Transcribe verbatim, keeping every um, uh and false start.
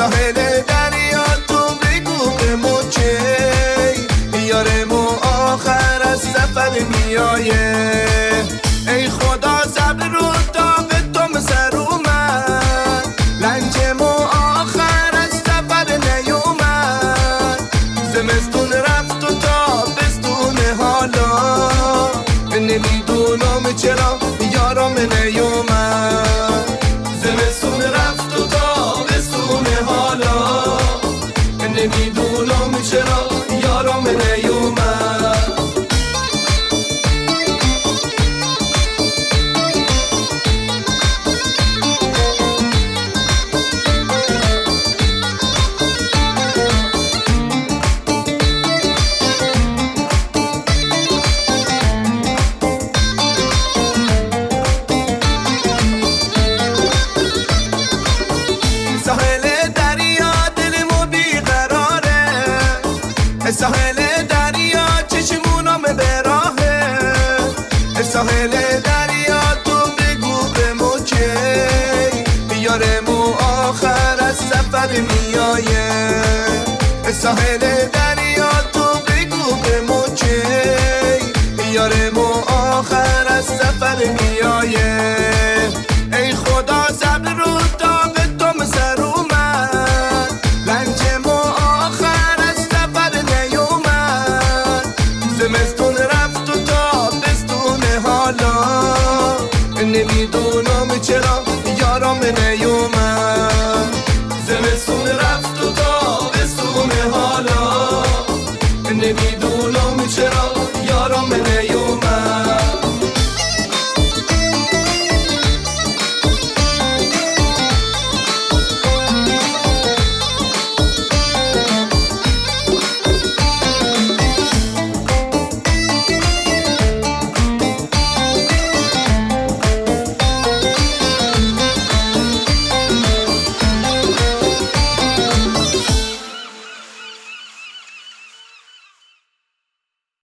ساحل دریا تو بگو به موچه یارمو آخر از سفر میایه ای خدا صبر رو داغ تو سر اومد لنجمو آخر از سفر نیومد زمستون رفت و تابستون حالا نمیدونم چرا یارم نیومد زمستون رفت و تابستون حالا نمیدونم چرا یارم نیومد ساحل دریا دلمو بیقراره ساحل دریا چشمونم به راهه ساحل دریا تو بگو به موچه یارمو آخر از سفر میایه ساحل دریا تو بگو به موچه یارمو آخر از سفر میایه ای خدا صبر رو داغ تو سر اومد لنجمو آخر از سفر نیومد زمستون